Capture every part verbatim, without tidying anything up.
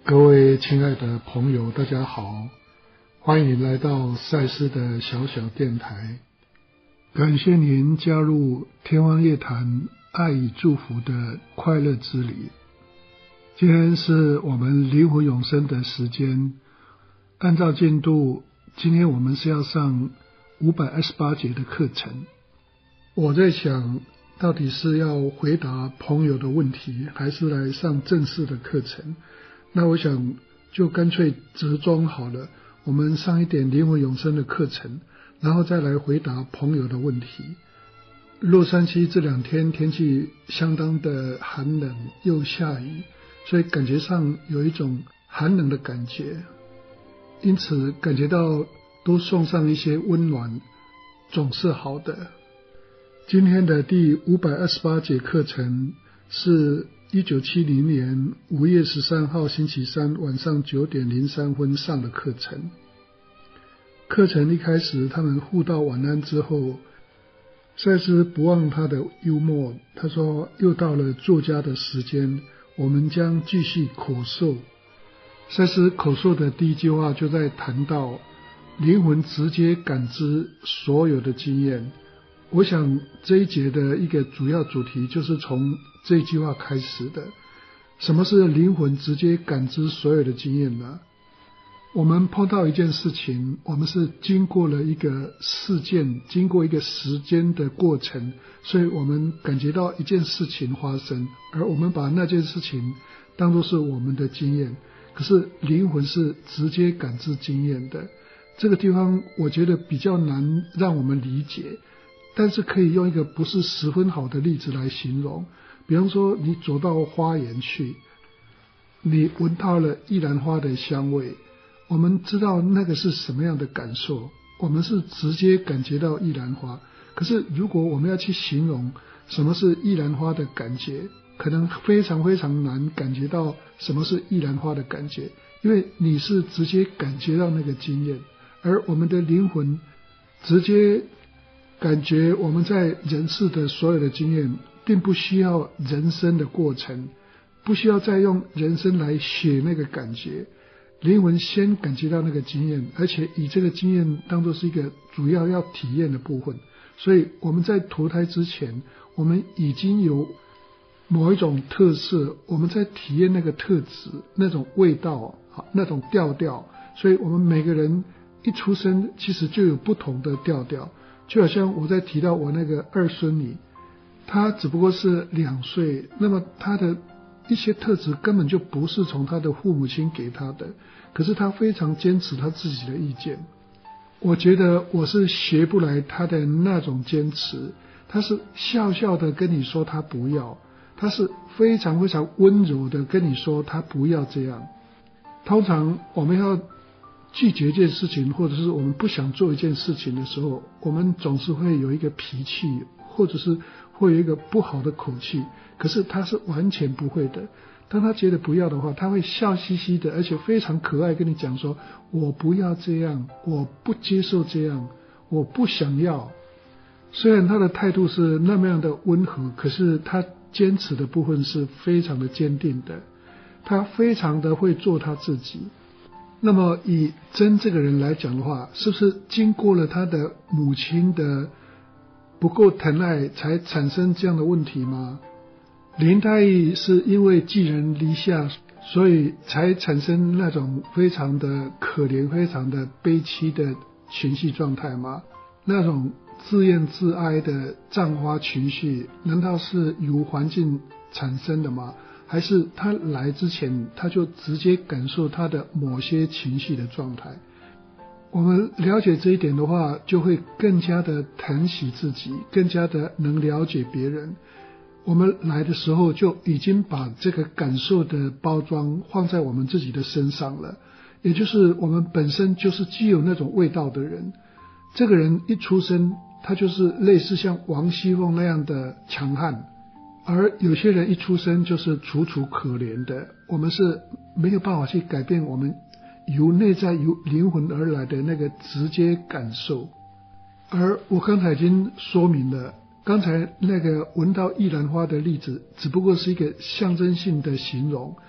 各位亲爱的朋友，大家好，欢迎来到赛斯的小小电台。感谢您加入天方夜谭爱与祝福的快乐之旅。今天是我们灵魂永生的时间，按照进度，今天我们是要上五百二十八节的课程。我在想，到底是要回答朋友的问题，还是来上正式的课程？那我想就干脆折中好了，我们上一点灵魂永生的课程，然后再来回答朋友的问题。洛杉矶这两天天气相当的寒冷，又下雨，所以感觉上有一种寒冷的感觉，因此感觉到多送上一些温暖总是好的。今天的第五百二十八节课程是一九七零年五月十三号星期三晚上九点零三分上的课程。课程一开始，他们互道晚安之后，赛斯不忘他的幽默，他说又到了作家的时间，我们将继续口授。赛斯口授的第一句话就在谈到灵魂直接感知所有的经验。我想这一节的一个主要主题就是从这句话开始的。什么是灵魂直接感知所有的经验呢？我们碰到一件事情，我们是经过了一个事件，经过一个时间的过程，所以我们感觉到一件事情发生，而我们把那件事情当作是我们的经验。可是灵魂是直接感知经验的，这个地方我觉得比较难让我们理解，但是可以用一个不是十分好的例子来形容。比方说你走到花园去，你闻到了玉兰花的香味，我们知道那个是什么样的感受，我们是直接感觉到玉兰花。可是如果我们要去形容什么是玉兰花的感觉，可能非常非常难感觉到什么是玉兰花的感觉，因为你是直接感觉到那个经验，而我们的灵魂直接感觉我们在人世的所有的经验，并不需要人生的过程，不需要再用人生来写那个感觉。灵魂先感觉到那个经验，而且以这个经验当作是一个主要要体验的部分。所以我们在投胎之前，我们已经有某一种特色，我们在体验那个特质，那种味道，那种调调。所以我们每个人一出生其实就有不同的调调。就好像我在提到我那个二孙女，她只不过是两岁，那么她的一些特质根本就不是从她的父母亲给她的，可是她非常坚持她自己的意见。我觉得我是学不来她的那种坚持，她是笑笑的跟你说她不要，她是非常非常温柔的跟你说她不要这样。通常我们要拒绝一件事情，或者是我们不想做一件事情的时候，我们总是会有一个脾气，或者是会有一个不好的口气。可是他是完全不会的，当他觉得不要的话，他会笑嘻嘻的，而且非常可爱跟你讲说，我不要这样，我不接受这样，我不想要。虽然他的态度是那么样的温和，可是他坚持的部分是非常的坚定的，他非常的会做他自己。那么以真这个人来讲的话，是不是经过了他的母亲的不够疼爱才产生这样的问题吗？林黛玉是因为寄人篱下，所以才产生那种非常的可怜非常的悲戚的情绪状态吗？那种自怨自哀的葬花情绪难道是由环境产生的吗？还是他来之前他就直接感受他的某些情绪的状态？我们了解这一点的话，就会更加的疼惜自己，更加的能了解别人。我们来的时候就已经把这个感受的包装放在我们自己的身上了，也就是我们本身就是具有那种味道的人。这个人一出生，他就是类似像王熙凤那样的强悍，而有些人一出生就是楚楚可怜的。我们是没有办法去改变我们由内在由灵魂而来的那个直接感受。而我刚才已经说明了，刚才那个闻到玉兰花的例子只不过是一个象征性的形容，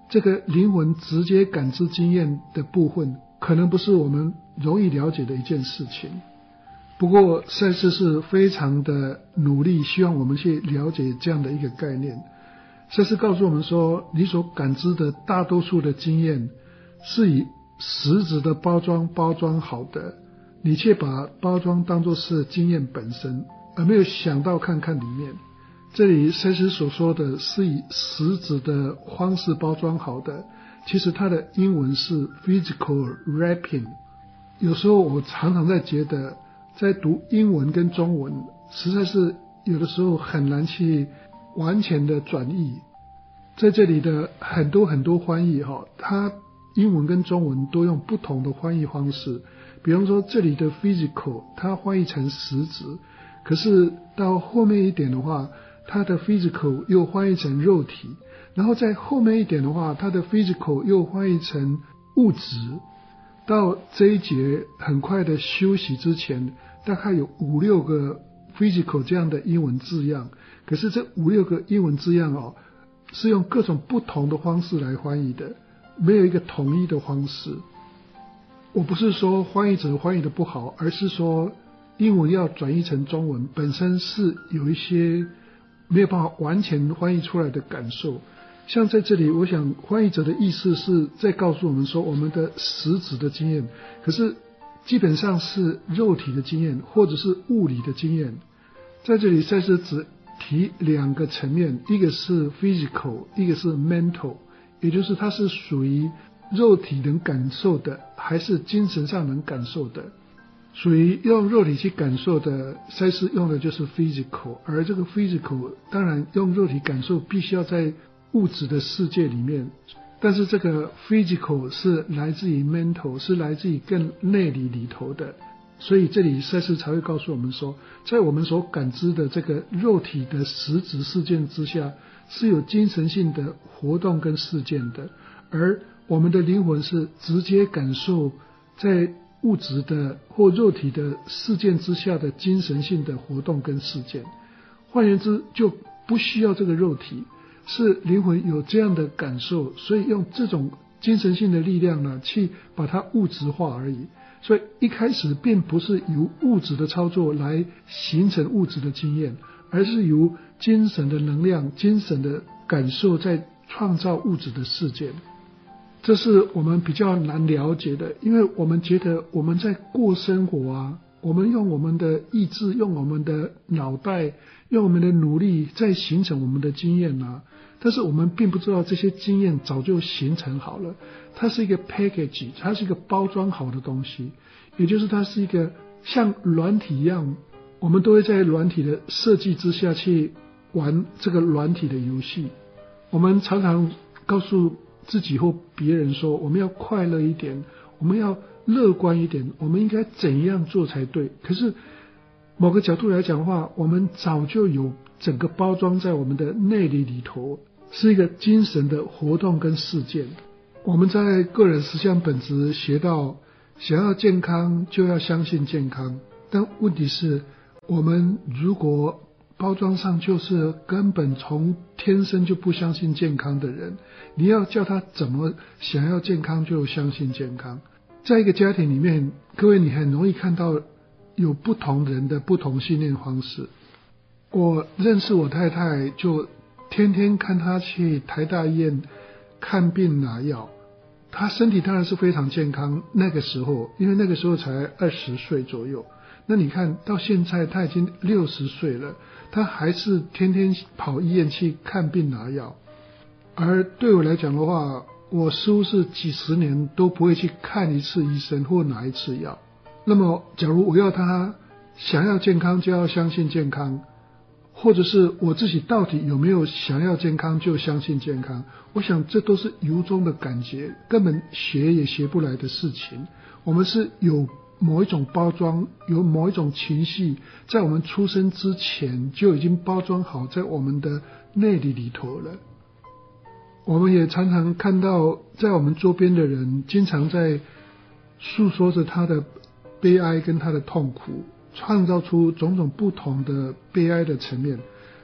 这个灵魂直接感知经验的部分，可能不是我们容易了解的一件事情。不过赛斯是非常的努力，希望我们去了解这样的一个概念。赛斯告诉我们说，你所感知的大多数的经验是以实质的包装包装好的，你却把包装当作是经验本身，而没有想到看看里面。这里赛斯所说的是以实质的方式包装好的，其实它的英文是 physical wrapping。 有时候我常常在觉得在读英文跟中文实在是有的时候很难去完全的转译。在这里的很多很多翻译它英文跟中文都用不同的翻译方式。比方说这里的 physical 它翻译成实质，可是到后面一点的话，它的 physical 又翻译成肉体，然后在后面一点的话，它的 physical 又翻译成物质。到这一节很快的休息之前，大概有五六个 physical 这样的英文字样，可是这五六个英文字样哦，是用各种不同的方式来翻译的，没有一个统一的方式。我不是说翻译者翻译的不好，而是说英文要转译成中文本身是有一些没有办法完全翻译出来的感受。像在这里，我想翻译者的意思是在告诉我们说，我们的实质的经验，可是基本上是肉体的经验或者是物理的经验。在这里赛斯只提两个层面，一个是 physical， 一个是 mental， 也就是它是属于肉体能感受的还是精神上能感受的。属于用肉体去感受的，赛斯用的就是 physical， 而这个 physical 当然用肉体感受必须要在物质的世界里面，但是这个 physical 是来自于 mental， 是来自于更内里里头的。所以这里赛斯才会告诉我们说，在我们所感知的这个肉体的实质事件之下，是有精神性的活动跟事件的，而我们的灵魂是直接感受在物质的或肉体的事件之下的精神性的活动跟事件。换言之，就不需要这个肉体，是灵魂有这样的感受，所以用这种精神性的力量呢，去把它物质化而已。所以一开始并不是由物质的操作来形成物质的经验，而是由精神的能量、精神的感受在创造物质的事件。这是我们比较难了解的，因为我们觉得我们在过生活啊，我们用我们的意志，用我们的脑袋，用我们的努力在形成我们的经验啊，但是我们并不知道这些经验早就形成好了，它是一个 package， 它是一个包装好的东西，也就是它是一个像软体一样，我们都会在软体的设计之下去玩这个软体的游戏。我们常常告诉自己或别人说，我们要快乐一点，我们要乐观一点，我们应该怎样做才对。可是某个角度来讲的话，我们早就有整个包装在我们的内里里头，是一个精神的活动跟事件。我们在个人实相本质学到，想要健康就要相信健康，但问题是，我们如果包装上就是根本从天生就不相信健康的人，你要叫他怎么想要健康就相信健康。在一个家庭里面，各位你很容易看到有不同人的不同信念方式。我认识我太太，就天天看她去台大医院看病拿药，她身体当然是非常健康，那个时候因为那个时候才二十岁左右，那你看到现在她已经六十岁了，她还是天天跑医院去看病拿药。而对我来讲的话，我似乎是几十年都不会去看一次医生或拿一次药。那么假如我要他想要健康就要相信健康，或者是我自己到底有没有想要健康就相信健康，我想这都是由衷的感觉，根本学也学不来的事情。我们是有某一种包装，有某一种情绪在我们出生之前就已经包装好在我们的内里里头了。我们也常常看到在我们周边的人经常在诉说着他的悲哀跟他的痛苦，创造出种种不同的悲哀的层面。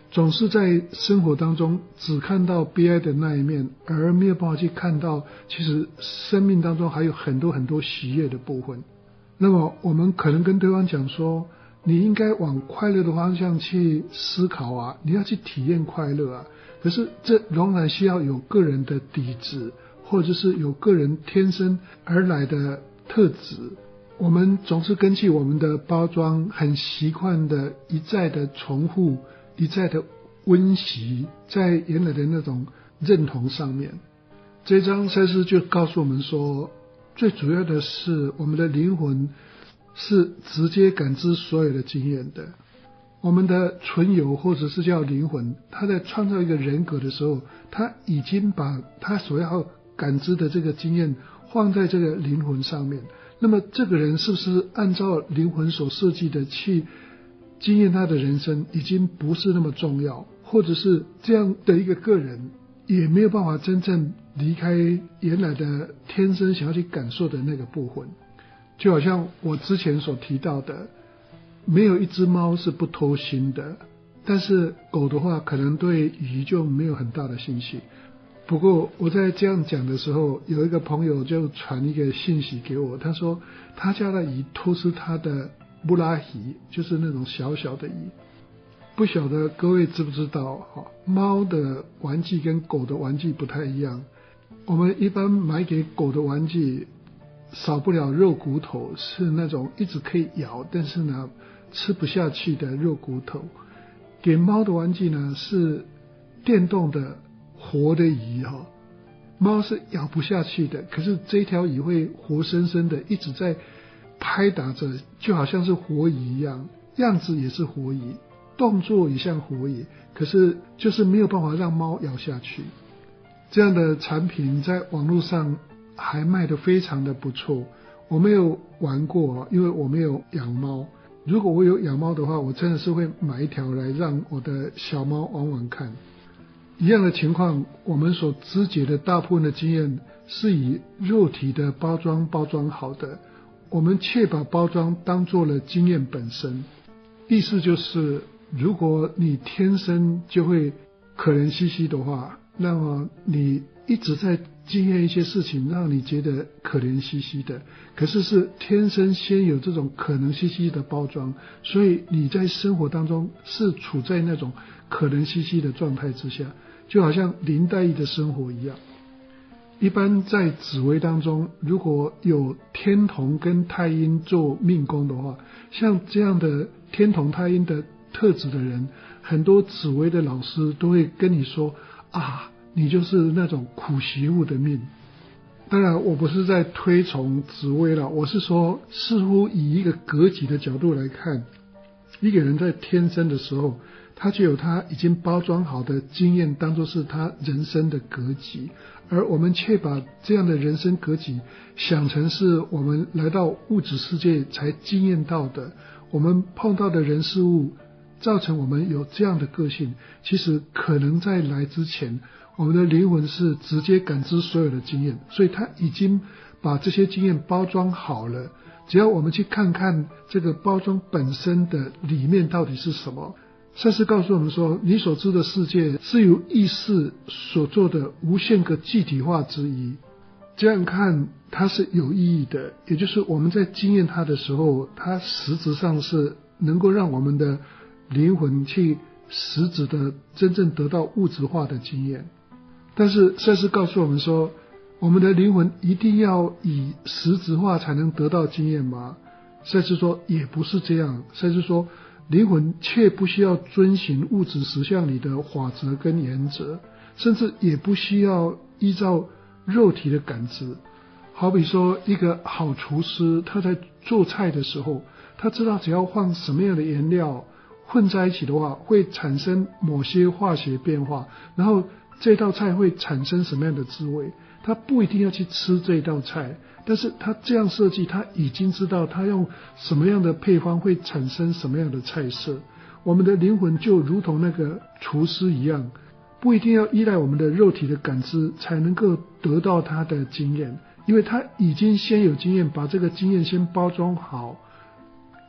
总是在生活当中只看到悲哀的那一面，而没有办法去看到其实生命当中还有很多很多喜悦的部分。那么我们可能跟对方讲说，你应该往快乐的方向去思考啊，你要去体验快乐啊。可是这仍然需要有个人的底子，或者是有个人天生而来的特质。我们总是根据我们的包装很习惯的一再的重复，一再的温习在原来的那种认同上面。这章赛斯就告诉我们说，最主要的是我们的灵魂是直接感知所有的经验的。我们的存有或者是叫灵魂，他在创造一个人格的时候，他已经把他所要感知的这个经验放在这个灵魂上面。那么这个人是不是按照灵魂所设计的去经验他的人生，已经不是那么重要，或者是这样的一个个人也没有办法真正离开原来的天生想要去感受的那个部分。就好像我之前所提到的，没有一只猫是不偷腥的，但是狗的话可能对鱼就没有很大的兴趣。不过我在这样讲的时候，有一个朋友就传一个信息给我，他说他家的鱼偷吃他的布拉鱼，就是那种小小的鱼。不晓得各位知不知道，猫的玩具跟狗的玩具不太一样。我们一般买给狗的玩具少不了肉骨头，是那种一直可以咬但是呢吃不下去的肉骨头。给猫的玩具呢是电动的活的鱼哈，猫是咬不下去的，可是这条鱼会活生生的一直在拍打着，就好像是活鱼一样，样子也是活鱼，动作也像活鱼，可是就是没有办法让猫咬下去。这样的产品在网络上还卖得非常的不错。我没有玩过，因为我没有养猫。如果我有养猫的话，我真的是会买一条来让我的小猫玩玩看。一样的情况，我们所知觉的大部分的经验是以肉体的包装包装好的，我们却把包装当作了经验本身。意思就是，如果你天生就会可怜兮兮的话，那么你一直在经验一些事情让你觉得可怜兮兮的，可是是天生先有这种可能兮兮的包装，所以你在生活当中是处在那种可怜兮兮的状态之下，就好像林黛玉的生活一样。一般在紫微当中，如果有天同跟太阴做命宫的话，像这样的天同太阴的特质的人，很多紫微的老师都会跟你说啊，你就是那种苦媳妇的命。当然我不是在推崇紫微了，我是说似乎以一个格局的角度来看，一个人在天生的时候，他就有他已经包装好的经验当作是他人生的格局，而我们却把这样的人生格局想成是我们来到物质世界才经验到的，我们碰到的人事物造成我们有这样的个性。其实可能在来之前，我们的灵魂是直接感知所有的经验，所以他已经把这些经验包装好了，只要我们去看看这个包装本身的里面到底是什么。赛斯告诉我们说，你所知的世界是由意识所做的无限个具体化之一。这样看它是有意义的，也就是我们在经验它的时候，它实质上是能够让我们的灵魂去实质的真正得到物质化的经验。但是赛斯告诉我们说，我们的灵魂一定要以实质化才能得到经验吗？赛斯说也不是这样。赛斯说灵魂却不需要遵循物质实相里的法则跟原则，甚至也不需要依照肉体的感知。好比说一个好厨师，他在做菜的时候，他知道只要放什么样的原料混在一起的话，会产生某些化学变化，然后这道菜会产生什么样的滋味。他不一定要去吃这道菜，但是他这样设计，他已经知道他用什么样的配方会产生什么样的菜色。我们的灵魂就如同那个厨师一样，不一定要依赖我们的肉体的感知才能够得到他的经验，因为他已经先有经验，把这个经验先包装好，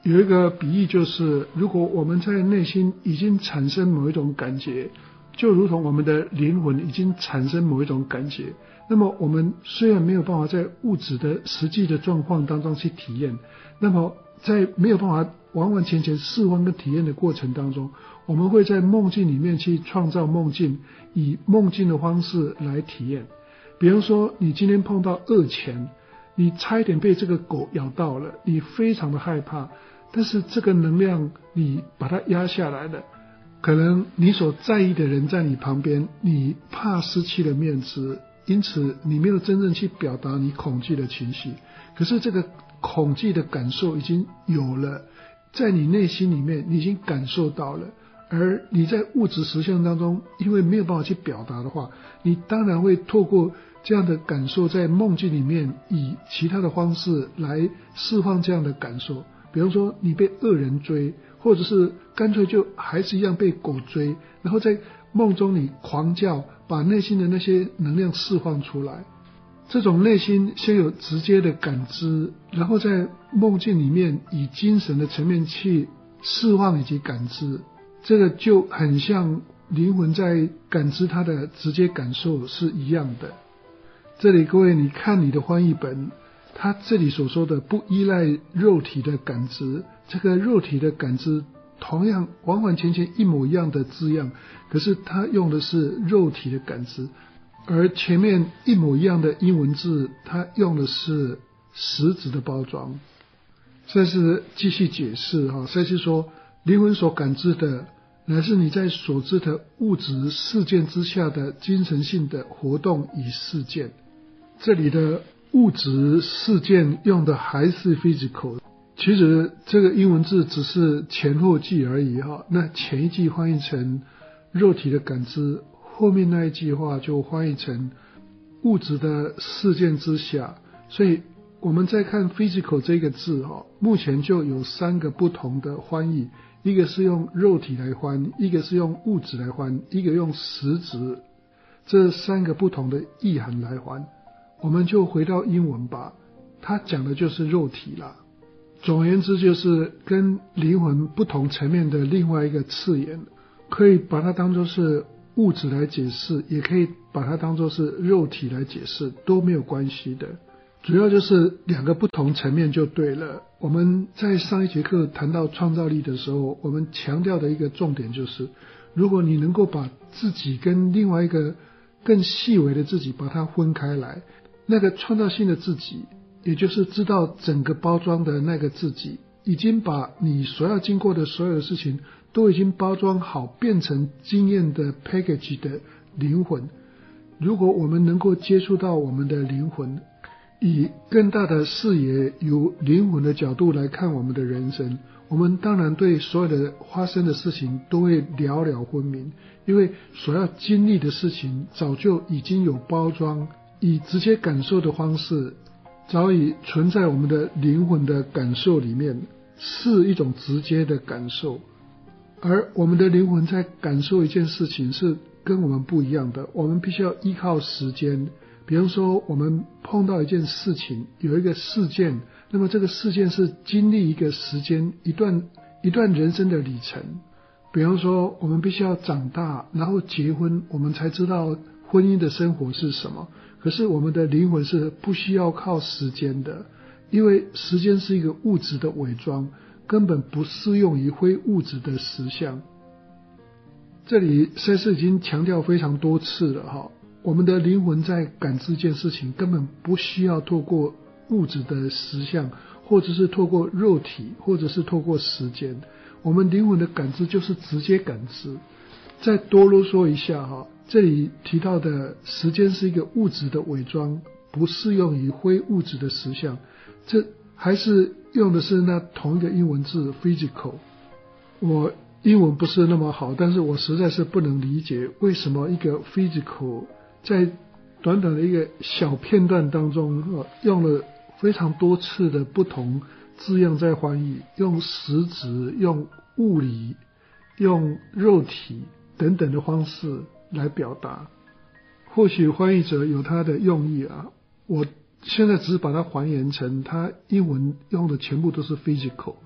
有一个比喻，就是如果我们在内心已经产生某一种感觉，就如同我们的灵魂已经产生某一种感觉，那么我们虽然没有办法在物质的实际的状况当中去体验，那么在没有办法完完全全释放跟体验的过程当中，我们会在梦境里面去创造梦境，以梦境的方式来体验。比如说你今天碰到恶钱，你差一点被这个狗咬到了，你非常的害怕，但是这个能量你把它压下来了，可能你所在意的人在你旁边，你怕失去了面子，因此你没有真正去表达你恐惧的情绪，可是这个恐惧的感受已经有了，在你内心里面你已经感受到了，而你在物质实相当中因为没有办法去表达的话，你当然会透过这样的感受在梦境里面以其他的方式来释放这样的感受。比方说你被恶人追，或者是干脆就还是一样被狗追，然后在梦中你狂叫，把内心的那些能量释放出来。这种内心先有直接的感知，然后在梦境里面以精神的层面去释放以及感知，这个就很像灵魂在感知它的直接感受是一样的。这里各位你看你的翻译本，它这里所说的不依赖肉体的感知，这个肉体的感知同样完完全全一模一样的字样，可是它用的是肉体的感知，而前面一模一样的英文字它用的是实质的包装。这是继续解释哈，这是说灵魂所感知的乃是你在所知的物质事件之下的精神性的活动与事件。这里的物质事件用的还是 physical， 其实这个英文字只是前后句而已哈。那前一句翻译成肉体的感知，后面那一句话就翻译成物质的事件之下。所以我们在看 physical 这个字哈，目前就有三个不同的翻译，一个是用肉体来翻，一个是用物质来翻，一个用实质，这三个不同的意涵来翻。我们就回到英文吧，它讲的就是肉体啦。总而言之，就是跟灵魂不同层面的另外一个次元，可以把它当作是物质来解释，也可以把它当作是肉体来解释，都没有关系的。主要就是两个不同层面就对了。我们在上一节课谈到创造力的时候，我们强调的一个重点就是，如果你能够把自己跟另外一个更细微的自己把它分开来，那个创造性的自己，也就是知道整个包装的那个自己，已经把你所要经过的所有的事情都已经包装好，变成经验的 package 的灵魂。如果我们能够接触到我们的灵魂，以更大的视野，由灵魂的角度来看我们的人生，我们当然对所有的发生的事情都会了了分明，因为所要经历的事情早就已经有包装，以直接感受的方式早已存在我们的灵魂的感受里面，是一种直接的感受。而我们的灵魂在感受一件事情是跟我们不一样的，我们必须要依靠时间。比方说我们碰到一件事情，有一个事件，那么这个事件是经历一个时间，一段一段人生的里程。比方说我们必须要长大，然后结婚，我们才知道婚姻的生活是什么。可是我们的灵魂是不需要靠时间的，因为时间是一个物质的伪装，根本不适用于非物质的实相。这里赛斯已经强调非常多次了哈，我们的灵魂在感知一件事情，根本不需要透过物质的实相，或者是透过肉体，或者是透过时间。我们灵魂的感知就是直接感知。再多啰嗦一下哈，这里提到的时间是一个物质的伪装，不适用于非物质的实相，这还是用的是那同一个英文字 physical。 我英文不是那么好，但是我实在是不能理解为什么一个 physical 在短短的一个小片段当中、呃、用了非常多次的不同字样在翻译，用实质、用物理、用肉体等等的方式来表达。或许翻译者有他的用意啊，我现在只是把它还原成他英文用的全部都是 physical，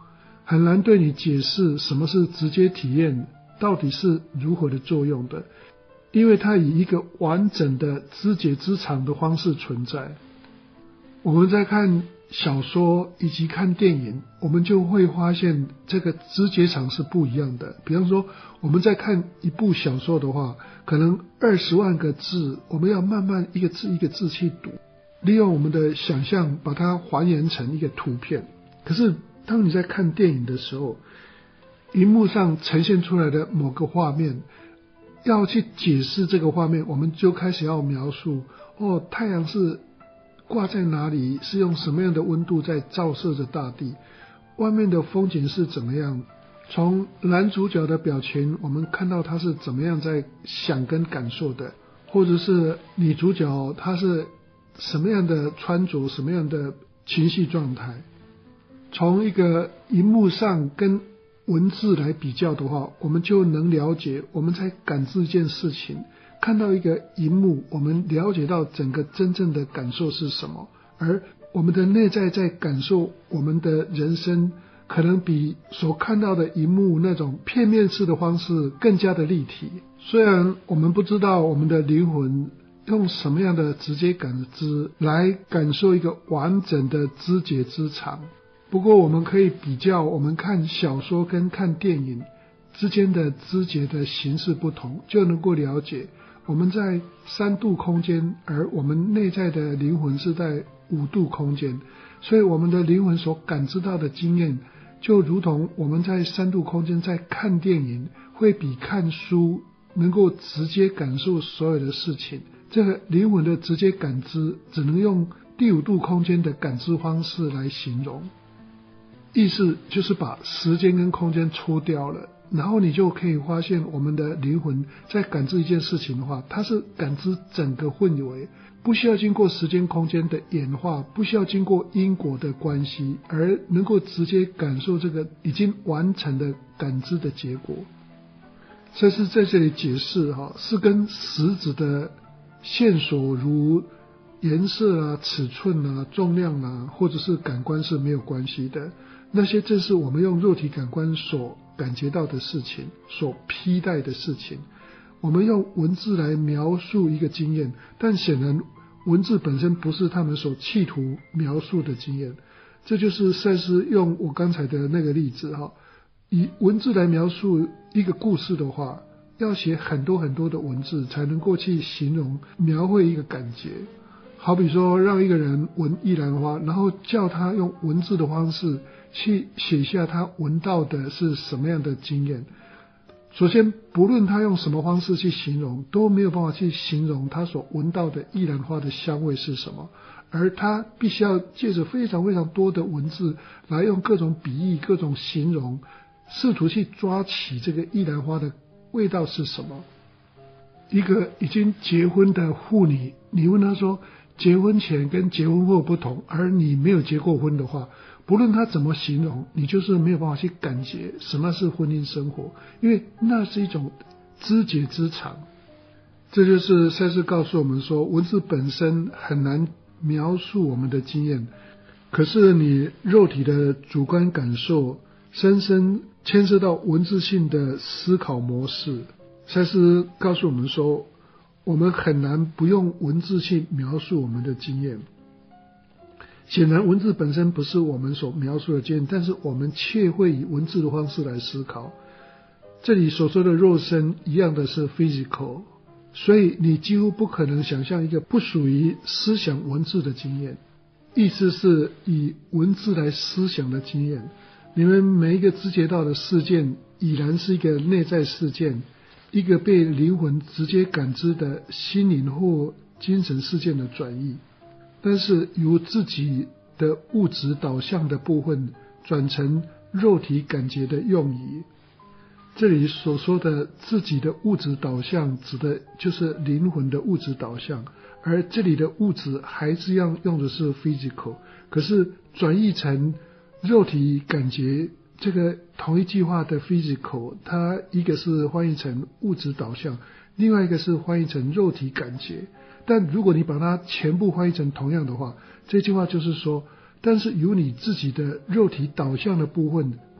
很难对你解释什么是直接体验到底是如何的作用的，因为它以一个完整的知觉之场的方式存在。我们在看小说以及看电影，我们就会发现这个知觉场是不一样的。比方说我们在看一部小说的话，可能二十万个字，我们要慢慢一个字一个字去读，利用我们的想象把它还原成一个图片。可是当你在看电影的时候，荧幕上呈现出来的某个画面，要去解释这个画面，我们就开始要描述，哦，太阳是挂在哪里，是用什么样的温度在照射着大地，外面的风景是怎么样，从男主角的表情我们看到他是怎么样在想跟感受的，或者是女主角她是什么样的穿着，什么样的情绪状态。从一个荧幕上跟文字来比较的话，我们就能了解我们在感知一件事情，看到一个荧幕，我们了解到整个真正的感受是什么，而我们的内在在感受我们的人生，可能比所看到的荧幕那种片面式的方式更加的立体。虽然我们不知道我们的灵魂用什么样的直接感知来感受一个完整的知觉之场，不过我们可以比较我们看小说跟看电影之间的知觉的形式不同，就能够了解我们在三度空间，而我们内在的灵魂是在五度空间，所以我们的灵魂所感知到的经验，就如同我们在三度空间在看电影，会比看书能够直接感受所有的事情。这个灵魂的直接感知只能用第五度空间的感知方式来形容。意思就是把时间跟空间抽掉了，然后你就可以发现我们的灵魂在感知一件事情的话，它是感知整个氛围，不需要经过时间空间的演化，不需要经过因果的关系，而能够直接感受这个已经完成的感知的结果。这是在这里解释哈，是跟实质的线索如颜色啊、尺寸啊、重量啊，或者是感官是没有关系的。那些正是我们用肉体感官所感觉到的事情，所披戴的事情。我们用文字来描述一个经验，但显然文字本身不是他们所企图描述的经验。这就是赛斯用我刚才的那个例子哈，以文字来描述一个故事的话，要写很多很多的文字才能够去形容描绘一个感觉。好比说让一个人闻玉兰花，然后叫他用文字的方式去写下他闻到的是什么样的经验。首先不论他用什么方式去形容，都没有办法去形容他所闻到的玉兰花的香味是什么，而他必须要借着非常非常多的文字来用各种比喻、各种形容，试图去抓起这个玉兰花的味道是什么。一个已经结婚的妇女，你问她说结婚前跟结婚后不同，而你没有结过婚的话，不论她怎么形容，你就是没有办法去感觉什么是婚姻生活，因为那是一种知觉之场。这就是赛斯告诉我们说，文字本身很难描述我们的经验，可是你肉体的主观感受深深牵涉到文字性的思考模式。赛斯告诉我们说，我们很难不用文字去描述我们的经验。显然文字本身不是我们所描述的经验，但是我们却会以文字的方式来思考。这里所说的肉身一样的是 physical， 所以你几乎不可能想象一个不属于思想文字的经验。意思是以文字来思想的经验，你们每一个知觉到的事件已然是一个内在事件，一个被灵魂直接感知的心灵或精神事件的转移，但是由自己的物质导向的部分转成肉体感觉的用语。这里所说的自己的物质导向指的就是灵魂的物质导向，而这里的物质还是要用的是 physical， 可是转译成肉体感觉，这个同一句话的 physical， 它一个是翻译成物质导向，另外一个是翻译成肉体感觉。但如果你把它全部翻译成同样的话，这句话就是说，但是由你自己的肉体导向的部分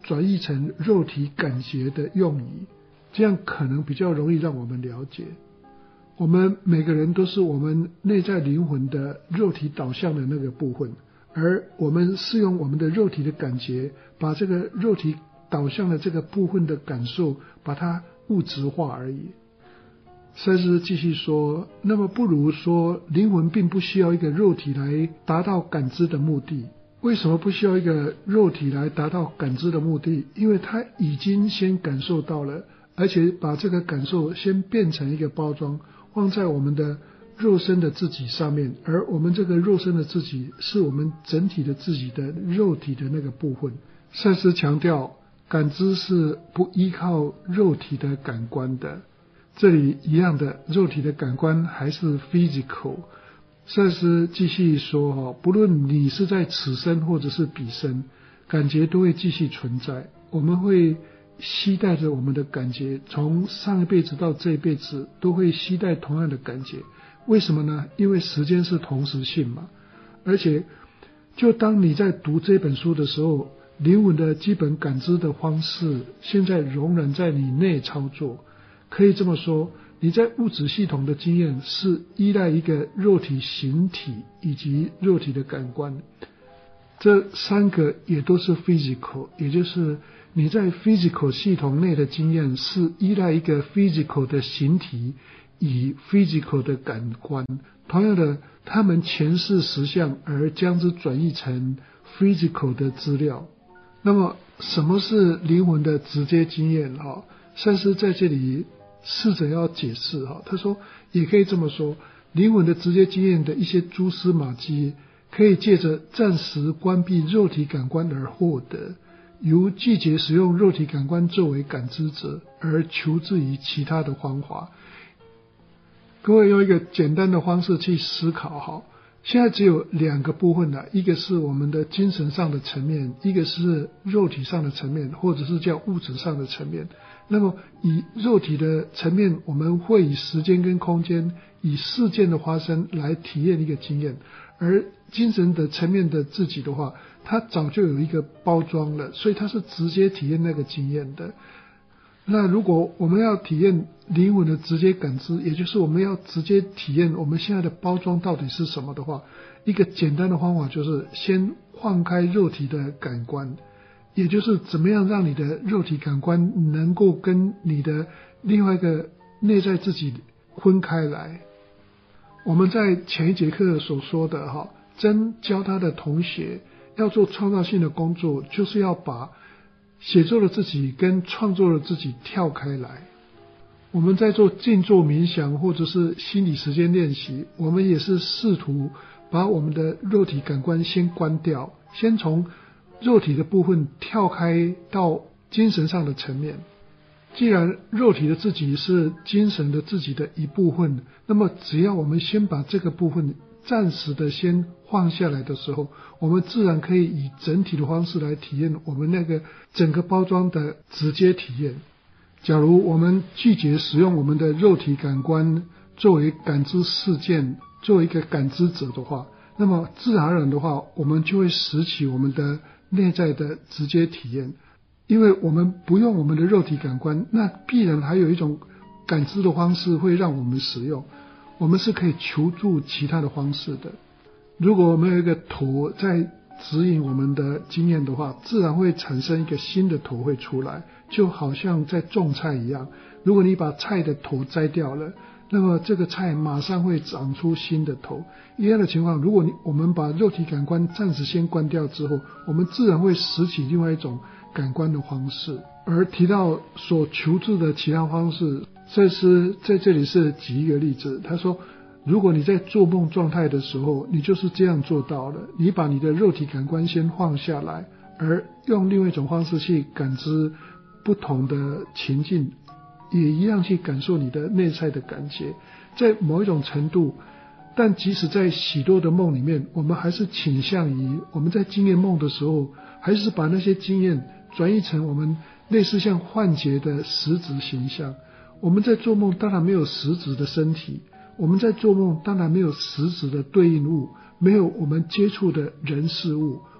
转译成肉体感觉的用语，这样可能比较容易让我们了解。我们每个人都是我们内在灵魂的肉体导向的那个部分，而我们是用我们的肉体的感觉，把这个肉体导向的这个部分的感受，把它物质化而已。赛斯继续说，那么不如说灵魂并不需要一个肉体来达到感知的目的。为什么不需要一个肉体来达到感知的目的？因为他已经先感受到了，而且把这个感受先变成一个包装，放在我们的肉身的自己上面，而我们这个肉身的自己是我们整体的自己的肉体的那个部分。赛斯强调，感知是不依靠肉体的感官的。这里一样的，肉体的感官还是 physical。赛斯继续说，不论你是在此生或者是彼生，感觉都会继续存在。我们会携带着我们的感觉，从上一辈子到这一辈子都会携带同样的感觉。为什么呢？因为时间是同时性嘛。而且就当你在读这本书的时候，灵魂的基本感知的方式现在仍然在你内操作。可以这么说，你在物质系统的经验是依赖一个肉体形体以及肉体的感官，这三个也都是 physical， 也就是你在 physical 系统内的经验是依赖一个 physical 的形体以 physical 的感官。同样的，它们前世实相而将之转译成 physical 的资料。那么什么是灵魂的直接经验？赛斯在这里试着要解释，他说也可以这么说，灵魂的直接经验的一些蛛丝马迹可以借着暂时关闭肉体感官而获得，由拒绝使用肉体感官作为感知者而求助于其他的方法。各位用一个简单的方式去思考，现在只有两个部分了，一个是我们的精神上的层面，一个是肉体上的层面，或者是叫物质上的层面。那么以肉体的层面，我们会以时间跟空间，以事件的发生来体验一个经验，而精神的层面的自己的话，它早就有一个包装了，所以它是直接体验那个经验的。那如果我们要体验灵魂的直接感知，也就是我们要直接体验我们现在的包装到底是什么的话，一个简单的方法就是先放开肉体的感官，也就是怎么样让你的肉体感官能够跟你的另外一个内在自己分开来。我们在前一节课所说的哈，真教他的同学要做创造性的工作，就是要把写作的自己跟创作的自己跳开来。我们在做静坐冥想或者是心理时间练习，我们也是试图把我们的肉体感官先关掉，先从肉体的部分跳开到精神上的层面。既然肉体的自己是精神的自己的一部分，那么只要我们先把这个部分暂时的先放下来的时候，我们自然可以以整体的方式来体验我们那个整个包装的直接体验。假如我们拒绝使用我们的肉体感官作为感知事件，作为一个感知者的话，那么自然而然的话，我们就会拾起我们的内在的直接体验。因为我们不用我们的肉体感官，那必然还有一种感知的方式会让我们使用，我们是可以求助其他的方式的。如果我们有一个头在指引我们的经验的话，自然会产生一个新的头会出来，就好像在种菜一样，如果你把菜的头摘掉了，那么这个菜马上会长出新的头。一样的情况，如果你我们把肉体感官暂时先关掉之后，我们自然会拾起另外一种感官的方式。而提到所求助的其他方式，赛斯在这里是举一个例子，他说如果你在做梦状态的时候，你就是这样做到了，你把你的肉体感官先放下来，而用另外一种方式去感知不同的情境，也一样去感受你的内在的感觉。在某一种程度，但即使在许多的梦里面，我们还是倾向于我们在经验梦的时候，还是把那些经验转译成我们类似像幻觉的实质形象。我们在做梦当然没有实质的身体，我们在做梦当然没有实质的对应物，没有我们接触的人事物，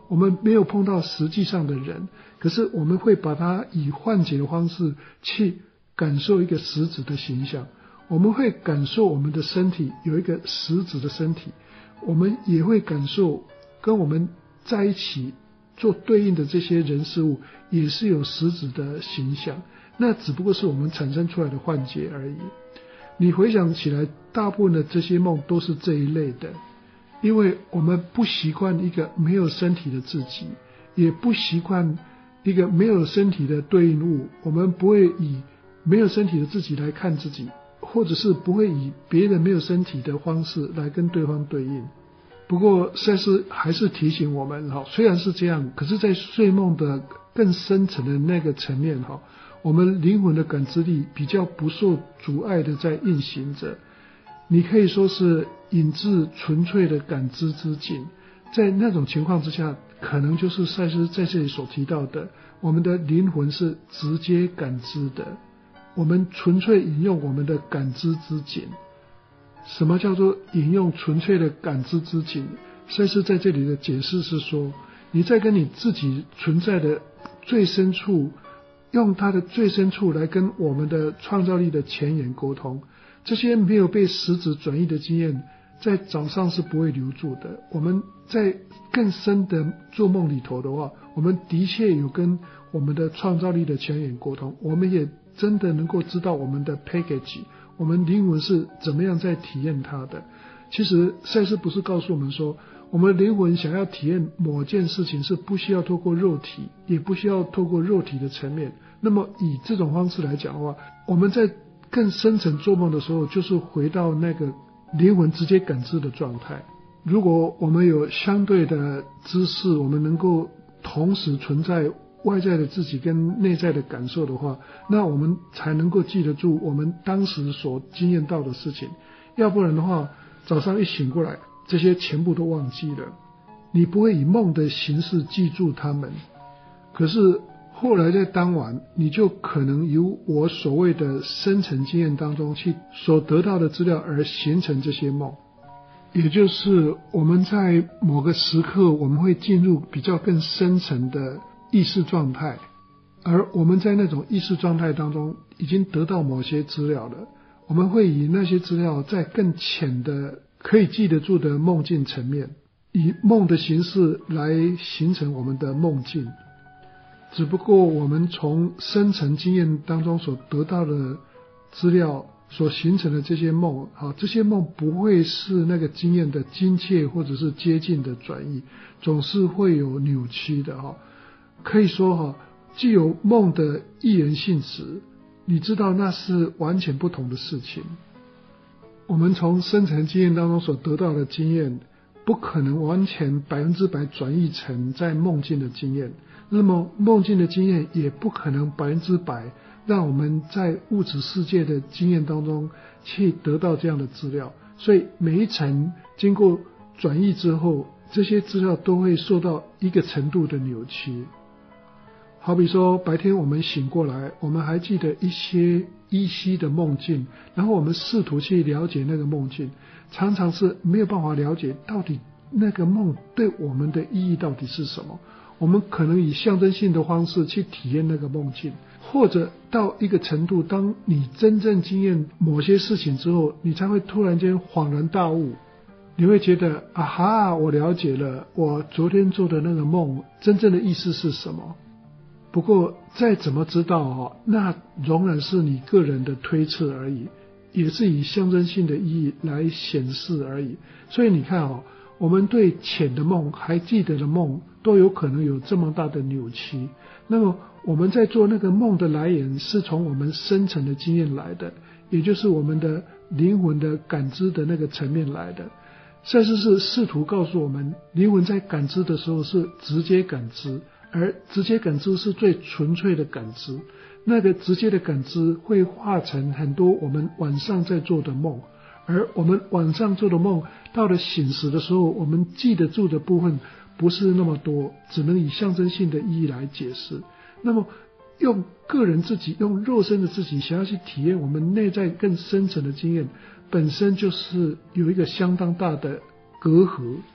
我们没有碰到实际上的人，可是我们会把它以幻觉的方式去感受一个实质的形象。我们会感受我们的身体有一个实质的身体，我们也会感受跟我们在一起做对应的这些人事物也是有实质的形象，那只不过是我们产生出来的幻觉而已。你回想起来，大部分的这些梦都是这一类的，因为我们不习惯一个没有身体的自己，也不习惯一个没有身体的对应物，我们不会以没有身体的自己来看自己，或者是不会以别人没有身体的方式来跟对方对应。不过赛斯还是提醒我们，虽然是这样，可是在睡梦的更深层的那个层面，我们灵魂的感知力比较不受阻碍的在运行着，你可以说是引致纯粹的感知之境。在那种情况之下，可能就是赛斯在这里所提到的，我们的灵魂是直接感知的，我们纯粹引用我们的感知之境。什么叫做引用纯粹的感知之境？赛斯在这里的解释是说，你在跟你自己存在的最深处，用它的最深处来跟我们的创造力的前沿沟通。这些没有被实质转移的经验，在早上是不会留住的。我们在更深的做梦里头的话，我们的确有跟我们的创造力的前沿沟通，我们也真的能够知道我们的 package， 我们灵魂是怎么样在体验它的。其实赛斯不是告诉我们说，我们灵魂想要体验某件事情是不需要透过肉体，也不需要透过肉体的层面。那么以这种方式来讲的话，我们在更深层做梦的时候，就是回到那个灵魂直接感知的状态。如果我们有相对的知识，我们能够同时存在外在的自己跟内在的感受的话，那我们才能够记得住我们当时所经验到的事情。要不然的话，早上一醒过来，这些全部都忘记了，你不会以梦的形式记住它们。可是后来在当晚，你就可能由我所谓的深层经验当中去所得到的资料而形成这些梦。也就是我们在某个时刻，我们会进入比较更深层的意识状态，而我们在那种意识状态当中已经得到某些资料了，我们会以那些资料在更浅的可以记得住的梦境层面，以梦的形式来形成我们的梦境。只不过我们从深层经验当中所得到的资料所形成的这些梦，这些梦不会是那个经验的精确或者是接近的转移，总是会有扭曲的。可以说既有梦的一元性质，你知道那是完全不同的事情。我们从深层经验当中所得到的经验，不可能完全百分之百转译成在梦境的经验，那么梦境的经验也不可能百分之百让我们在物质世界的经验当中去得到这样的资料。所以每一层经过转译之后，这些资料都会受到一个程度的扭曲。好比说白天我们醒过来，我们还记得一些依稀的梦境，然后我们试图去了解那个梦境，常常是没有办法了解到底那个梦对我们的意义到底是什么。我们可能以象征性的方式去体验那个梦境，或者到一个程度，当你真正经验某些事情之后，你才会突然间恍然大悟，你会觉得啊哈，我了解了，我昨天做的那个梦真正的意思是什么。不过再怎么知道，那仍然是你个人的推测而已，也是以象征性的意义来显示而已。所以你看，我们对浅的梦还记得的梦都有可能有这么大的扭曲。那么我们在做那个梦的来源是从我们深层的经验来的，也就是我们的灵魂的感知的那个层面来的。赛斯是试图告诉我们，灵魂在感知的时候是直接感知，而直接感知是最纯粹的感知。那个直接的感知会化成很多我们晚上在做的梦，而我们晚上做的梦到了醒时的时候，我们记得住的部分不是那么多，只能以象征性的意义来解释。那么用个人自己，用肉身的自己想要去体验我们内在更深层的经验，本身就是有一个相当大的隔阂。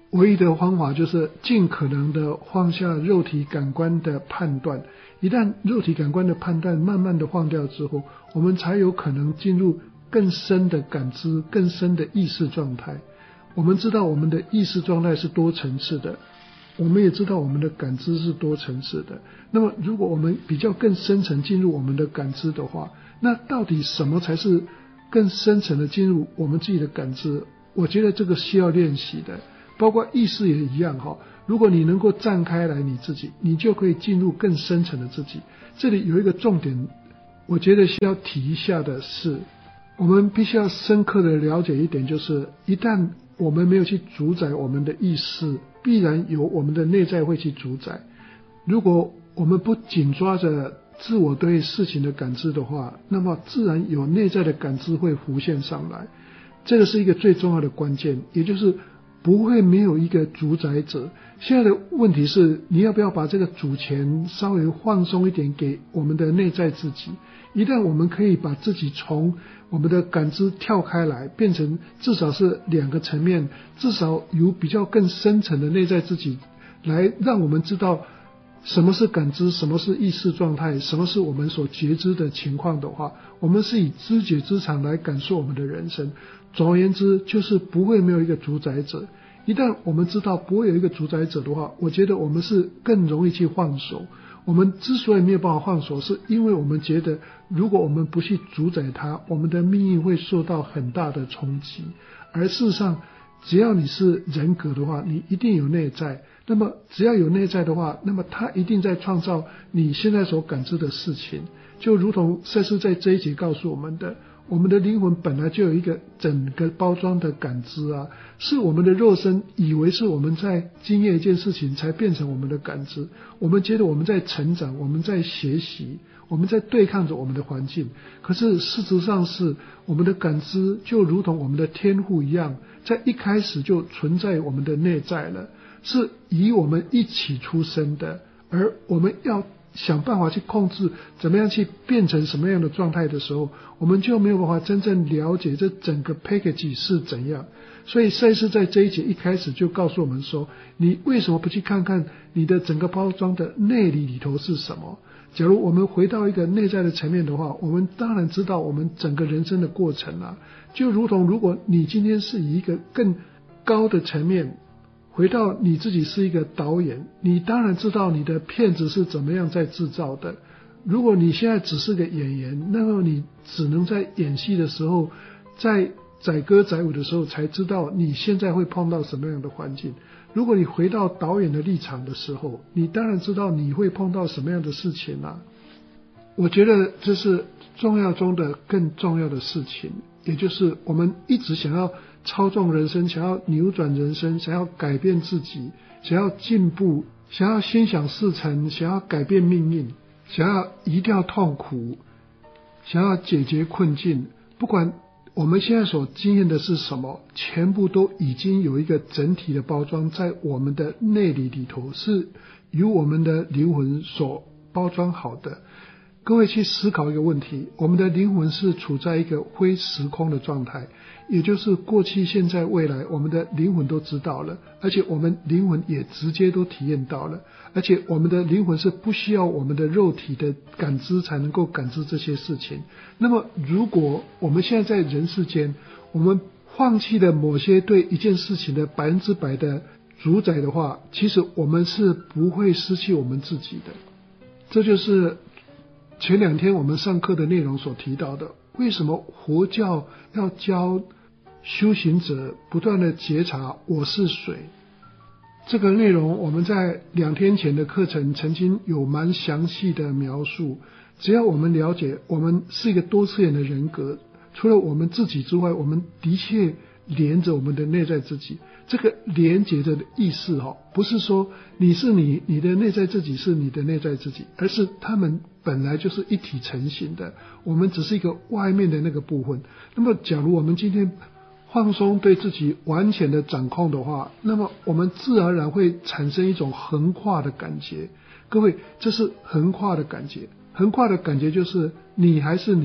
唯一的方法就是尽可能的放下肉体感官的判断。一旦肉体感官的判断慢慢的放掉之后，我们才有可能进入更深的感知，更深的意识状态。我们知道我们的意识状态是多层次的，我们也知道我们的感知是多层次的。那么如果我们比较更深层进入我们的感知的话，那到底什么才是更深层的进入我们自己的感知？我觉得这个需要练习的，包括意识也一样哈。如果你能够站开来你自己，你就可以进入更深层的自己。这里有一个重点，我觉得需要提一下的是，我们必须要深刻的了解一点，就是一旦我们没有去主宰我们的意识，必然由我们的内在会去主宰。如果我们不紧抓着自我对事情的感知的话，那么自然有内在的感知会浮现上来。这个是一个最重要的关键，也就是不会没有一个主宰者。现在的问题是，你要不要把这个主权稍微放松一点给我们的内在自己。一旦我们可以把自己从我们的感知跳开来，变成至少是两个层面，至少有比较更深层的内在自己，来让我们知道什么是感知，什么是意识状态，什么是我们所觉知的情况的话，我们是以知觉之长来感受我们的人生。总而言之，就是不会没有一个主宰者。一旦我们知道不会有一个主宰者的话，我觉得我们是更容易去放手。我们之所以没有办法放手，是因为我们觉得如果我们不去主宰它，我们的命运会受到很大的冲击。而事实上，只要你是人格的话，你一定有内在。那么只要有内在的话，那么它一定在创造你现在所感知的事情。就如同赛斯在这一节告诉我们的，我们的灵魂本来就有一个整个包装的感知啊，是我们的肉身以为是我们在经验一件事情才变成我们的感知。我们觉得我们在成长，我们在学习，我们在对抗着我们的环境。可是事实上是我们的感知就如同我们的天赋一样，在一开始就存在我们的内在了，是与我们一起出生的。而我们要想办法去控制怎么样去变成什么样的状态的时候，我们就没有办法真正了解这整个 package 是怎样。所以赛斯在这一节一开始就告诉我们说，你为什么不去看看你的整个包装的内里里头是什么？假如我们回到一个内在的层面的话，我们当然知道我们整个人生的过程啊，就如同如果你今天是以一个更高的层面回到你自己是一个导演，你当然知道你的片子是怎么样在制造的。如果你现在只是个演员，那么你只能在演戏的时候，在载歌载舞的时候才知道你现在会碰到什么样的环境。如果你回到导演的立场的时候，你当然知道你会碰到什么样的事情啊。我觉得这是重要中的更重要的事情，也就是我们一直想要操纵人生，想要扭转人生，想要改变自己，想要进步，想要心想事成，想要改变命运，想要移掉痛苦，想要解决困境。不管我们现在所经验的是什么，全部都已经有一个整体的包装在我们的内里里头，是由我们的灵魂所包装好的。各位去思考一个问题，我们的灵魂是处在一个非时空的状态，也就是过去现在未来我们的灵魂都知道了，而且我们灵魂也直接都体验到了，而且我们的灵魂是不需要我们的肉体的感知才能够感知这些事情。那么如果我们现在在人世间，我们放弃了某些对一件事情的百分之百的主宰的话，其实我们是不会失去我们自己的。这就是前两天我们上课的内容所提到的，为什么佛教要教修行者不断的觉察我是谁。这个内容我们在两天前的课程曾经有蛮详细的描述。只要我们了解我们是一个多次元的人格，除了我们自己之外，我们的确连着我们的内在自己。这个连结的意思不是说你是你，你的内在自己是你的内在自己，而是他们本来就是一体成型的，我们只是一个外面的那个部分。那么假如我们今天放松对自己完全的掌控的话，那么我们自然而然会产生一种横跨的感觉。各位，这是横跨的感觉。横跨的感觉就是你还是你，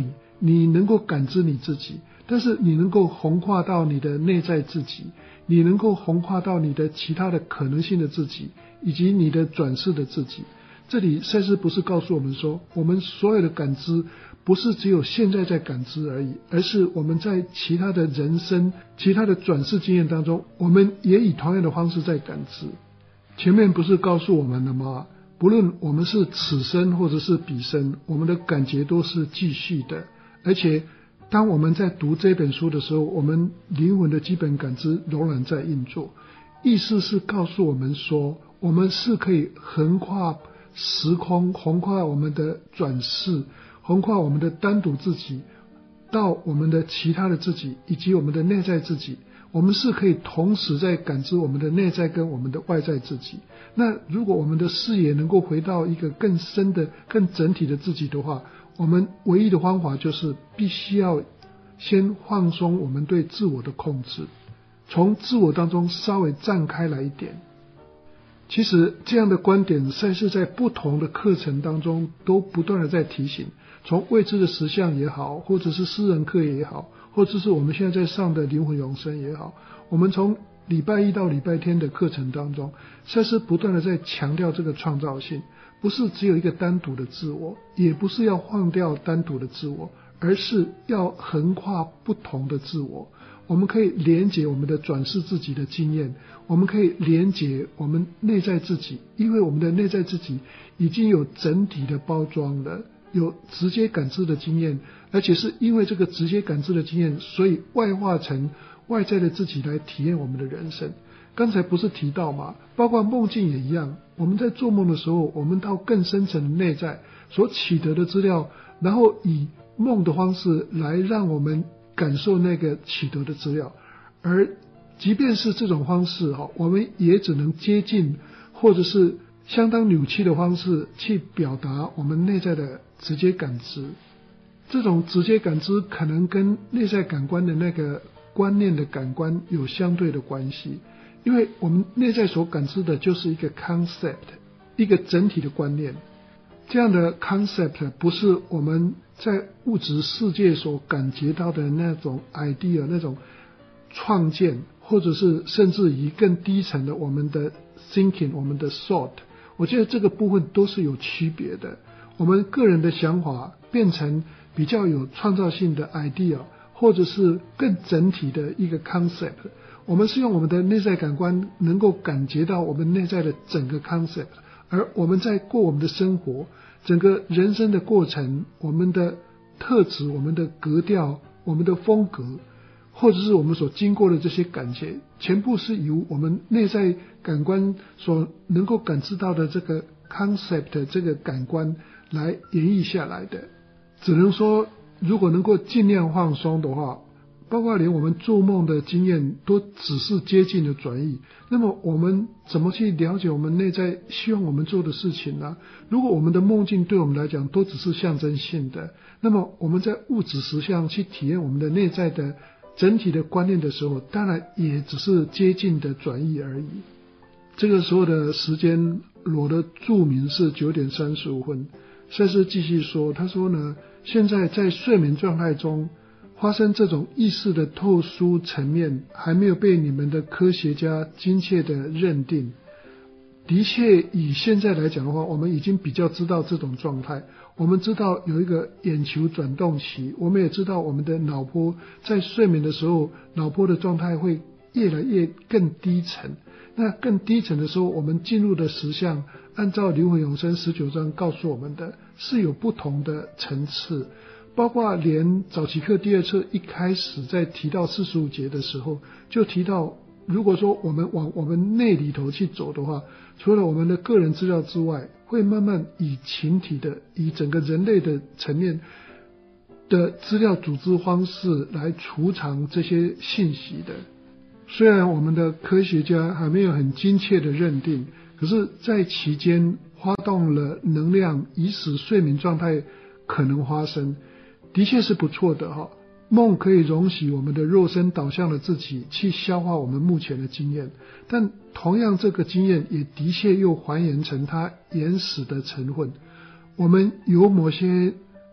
你能够感知你自己，但是你能够宏跨到你的内在自己，你能够宏跨到你的其他的可能性的自己，以及你的转世的自己。这里赛斯不是告诉我们说，我们所有的感知不是只有现在在感知而已，而是我们在其他的人生、其他的转世经验当中，我们也以同样的方式在感知。前面不是告诉我们了吗？不论我们是此生或者是彼生，我们的感觉都是继续的。而且当我们在读这本书的时候，我们灵魂的基本感知仍然在运作。意思是告诉我们说，我们是可以横跨时空，横跨我们的转世，横跨我们的单独自己，到我们的其他的自己，以及我们的内在自己。我们是可以同时在感知我们的内在跟我们的外在自己。那如果我们的视野能够回到一个更深的、更整体的自己的话，我们唯一的方法就是必须要先放松我们对自我的控制，从自我当中稍微站开来一点。其实这样的观点赛斯在不同的课程当中都不断的在提醒，从未知的实相也好，或者是私人课也好，或者是我们现在在上的灵魂永生也好，我们从礼拜一到礼拜天的课程当中，赛斯不断的在强调这个创造性，不是只有一个单独的自我，也不是要放掉单独的自我，而是要横跨不同的自我。我们可以连结我们的转世自己的经验，我们可以连结我们内在自己，因为我们的内在自己已经有整体的包装了，有直接感知的经验，而且是因为这个直接感知的经验，所以外化成外在的自己来体验我们的人生。刚才不是提到吗？包括梦境也一样，我们在做梦的时候，我们到更深层的内在所取得的资料，然后以梦的方式来让我们感受那个取得的资料。而即便是这种方式，我们也只能接近或者是相当扭曲的方式去表达我们内在的直接感知。这种直接感知可能跟内在感官的那个观念的感官有相对的关系，因为我们内在所感知的就是一个 concept， 一个整体的观念。这样的 concept 不是我们在物质世界所感觉到的那种 idea， 那种创建，或者是甚至于更低层的我们的 thinking， 我们的 thought。 我觉得这个部分都是有区别的。我们个人的想法变成比较有创造性的 idea， 或者是更整体的一个 concept， 我们是用我们的内在感官能够感觉到我们内在的整个 concept， 而我们在过我们的生活，整个人生的过程，我们的特质，我们的格调，我们的风格，或者是我们所经过的这些感觉，全部是由我们内在感官所能够感知到的这个 concept， 这个感官来演绎下来的。只能说如果能够尽量放松的话，包括连我们做梦的经验都只是接近的转移，那么我们怎么去了解我们内在希望我们做的事情呢？如果我们的梦境对我们来讲都只是象征性的，那么我们在物质实相去体验我们的内在的整体的观念的时候，当然也只是接近的转移而已。这个时候的时间，我的注明是九点三十五分。赛斯继续说，他说呢，现在在睡眠状态中发生这种意识的特殊层面还没有被你们的科学家精确的认定。的确以现在来讲的话，我们已经比较知道这种状态，我们知道有一个眼球转动期，我们也知道我们的脑波在睡眠的时候，脑波的状态会越来越更低沉。那更低层的时候，我们进入的实相，按照灵魂永生十九章告诉我们的，是有不同的层次。包括连早期课第二册一开始在提到四十五节的时候，就提到如果说我们往我们内里头去走的话，除了我们的个人资料之外，会慢慢以群体的，以整个人类的层面的资料组织方式来储藏这些信息的。虽然我们的科学家还没有很精确的认定，可是在期间发动了能量，以使睡眠状态可能发生，的确是不错的哈。梦可以容许我们的肉身导向的自己去消化我们目前的经验，但同样这个经验也的确又还原成它原始的成分。我们由某些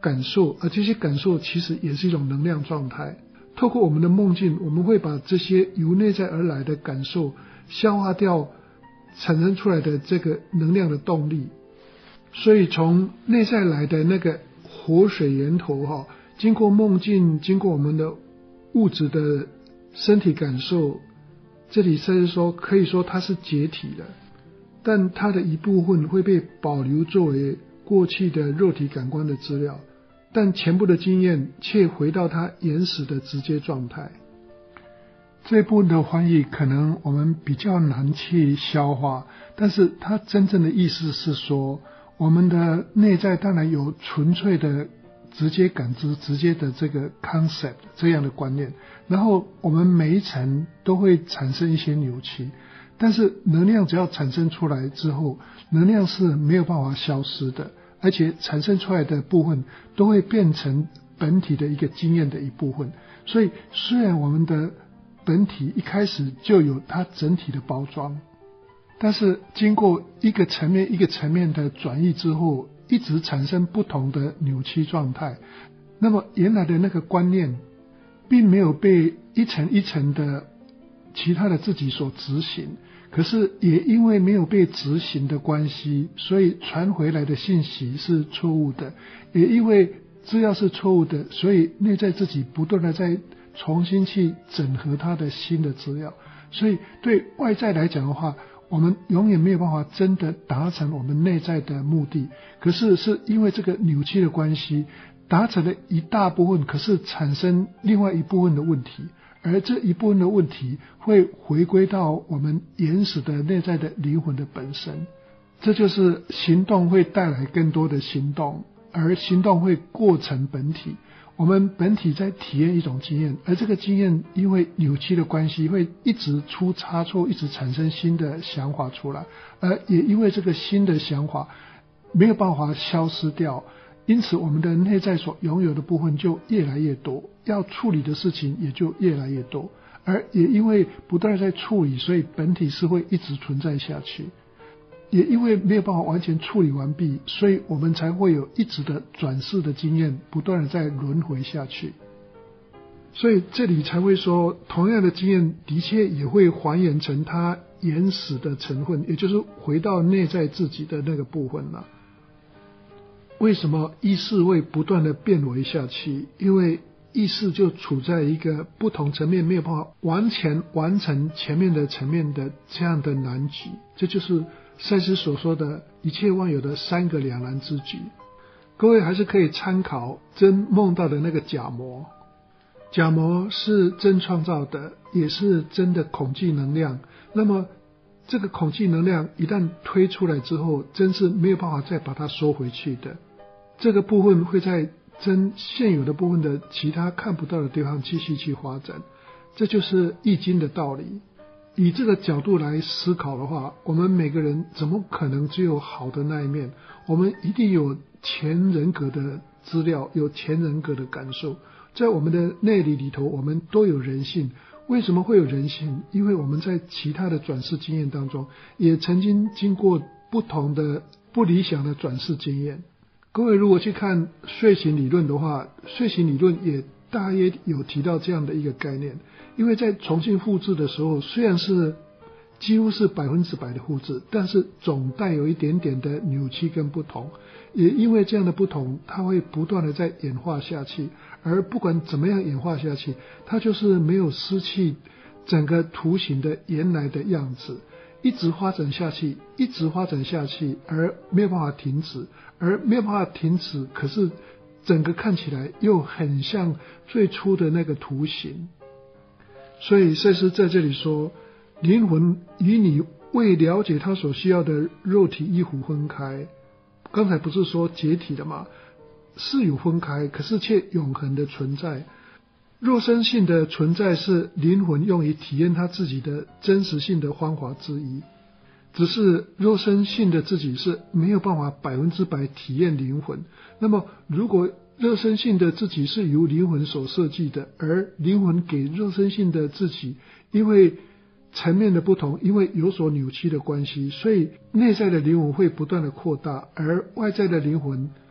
感受，而这些感受其实也是一种能量状态。透过我们的梦境，我们会把这些由内在而来的感受消化掉，产生出来的这个能量的动力。所以从内在来的那个活水源头哈，经过梦境，经过我们的物质的身体感受，这里甚至说可以说它是解体了，但它的一部分会被保留作为过去的肉体感官的资料，但全部的经验却回到它原始的直接状态。这部分的翻译可能我们比较难去消化，但是它真正的意思是说，我们的内在当然有纯粹的直接感知，直接的这个 concept 这样的观念，然后我们每一层都会产生一些扭曲，但是能量只要产生出来之后，能量是没有办法消失的，而且产生出来的部分都会变成本体的一个经验的一部分。所以虽然我们的本体一开始就有它整体的包装，但是经过一个层面一个层面的转移之后，一直产生不同的扭曲状态。那么原来的那个观念并没有被一层一层的其他的自己所执行，可是也因为没有被执行的关系，所以传回来的信息是错误的，也因为资料是错误的，所以内在自己不断的在重新去整合它的新的资料。所以对外在来讲的话，我们永远没有办法真的达成我们内在的目的，可是是因为这个扭曲的关系，达成了一大部分，可是产生另外一部分的问题，而这一部分的问题会回归到我们原始的内在的灵魂的本身。这就是行动会带来更多的行动，而行动会过成本体。我们本体在体验一种经验，而这个经验因为扭曲的关系会一直出差错，一直产生新的想法出来，而也因为这个新的想法没有办法消失掉，因此我们的内在所拥有的部分就越来越多，要处理的事情也就越来越多，而也因为不断在处理，所以本体是会一直存在下去。也因为没有办法完全处理完毕，所以我们才会有一直的转世的经验，不断的在轮回下去。所以这里才会说，同样的经验的确也会还原成它原始的成分，也就是回到内在自己的那个部分了。为什么意识会不断的变为下去？因为意识就处在一个不同层面，没有办法完全完成前面的层面的这样的难局，这就是赛斯所说的一切万有的三个两难之局。各位还是可以参考真梦到的那个假魔，假魔是真创造的，也是真的恐惧能量。那么这个恐惧能量一旦推出来之后，真是没有办法再把它收回去的。这个部分会在真现有的部分的其他看不到的地方继续去发展，这就是易经的道理。以这个角度来思考的话，我们每个人怎么可能只有好的那一面？我们一定有前人格的资料，有前人格的感受，在我们的内里里头，我们都有人性。为什么会有人性？因为我们在其他的转世经验当中，也曾经经过不同的不理想的转世经验。各位如果去看睡醒理论的话，睡醒理论也大约有提到这样的一个概念。因为在重新复制的时候，虽然是几乎是百分之百的复制，但是总带有一点点的扭曲跟不同，也因为这样的不同，它会不断的在演化下去，而不管怎么样演化下去，它就是没有失去整个图形的原来的样子，一直发展下去，一直发展下去，而没有办法停止，而没有办法停止，可是整个看起来又很像最初的那个图形。所以赛斯在这里说，灵魂与你未了解他所需要的肉体衣服分开。刚才不是说解体了吗？是有分开，可是却永恒的存在。肉身性的存在是灵魂用于体验他自己的真实性的方法之一，只是肉身性的自己是没有办法百分之百体验灵魂。那么如果肉身性的自己是由灵魂所设计的，而灵魂给肉身性的自己，因为层面的不同，因为有所扭曲的关系，所以内在的灵魂会不断的扩大，而外在的灵魂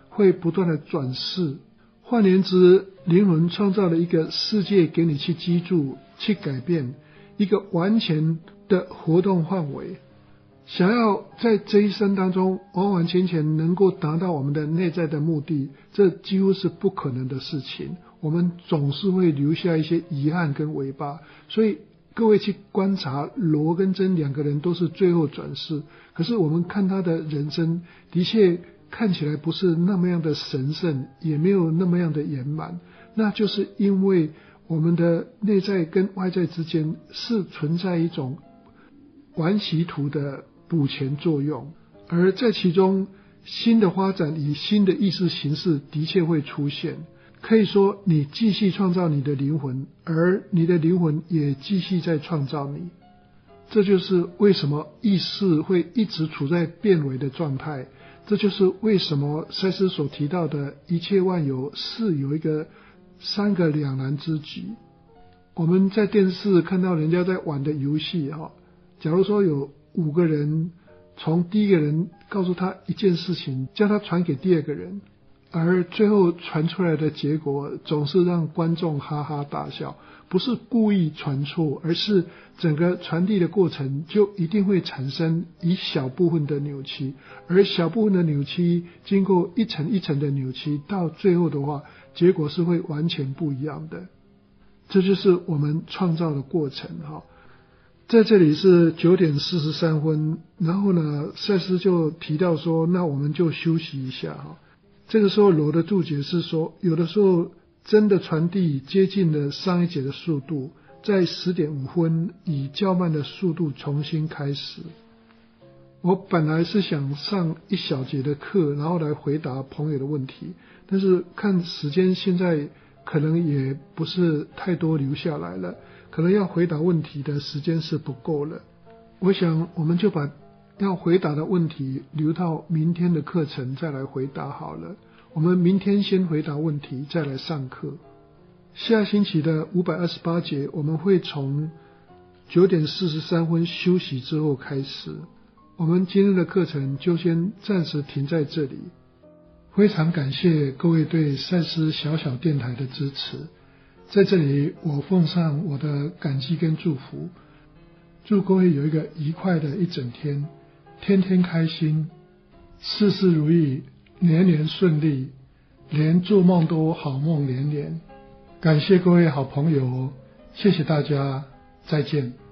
会不断的转世。换言之，灵魂创造了一个世界给你去居住、去改变，一个完全的活动范围。想要在这一生当中完完全全能够达到我们的内在的目的，这几乎是不可能的事情。我们总是会留下一些遗憾跟尾巴，所以各位去观察罗跟珍两个人都是最后转世，可是我们看他的人生的确看起来不是那么样的神圣，也没有那么样的圆满，那就是因为我们的内在跟外在之间是存在一种完习图的补全作用，而在其中新的发展与新的意识形式的确会出现。可以说你继续创造你的灵魂，而你的灵魂也继续在创造你。这就是为什么意识会一直处在变为的状态，这就是为什么赛斯所提到的一切万有是有一个三个两难之局。我们在电视看到人家在玩的游戏，假如说有五个人，从第一个人告诉他一件事情，叫他传给第二个人，而最后传出来的结果总是让观众哈哈大笑，不是故意传错，而是整个传递的过程就一定会产生一小部分的扭曲，而小部分的扭曲经过一层一层的扭曲，到最后的话结果是会完全不一样的。这就是我们创造的过程。在这里是九点四十三分，然后呢赛斯就提到说，那我们就休息一下。这个时候罗的注解是说，有的时候真的传递接近了上一节的速度，在十点五分以较慢的速度重新开始。我本来是想上一小节的课，然后来回答朋友的问题，但是看时间现在可能也不是太多留下来了，可能要回答问题的时间是不够了。我想我们就把要回答的问题留到明天的课程再来回答好了。我们明天先回答问题，再来上课。下星期的五百二十八节我们会从九点四十三分休息之后开始。我们今天的课程就先暂时停在这里。非常感谢各位对赛斯小小电台的支持，在这里我奉上我的感激跟祝福，祝各位有一个愉快的一整天，天天开心，事事如意，年年顺利，连做梦都好梦连连。感谢各位好朋友，谢谢大家，再见。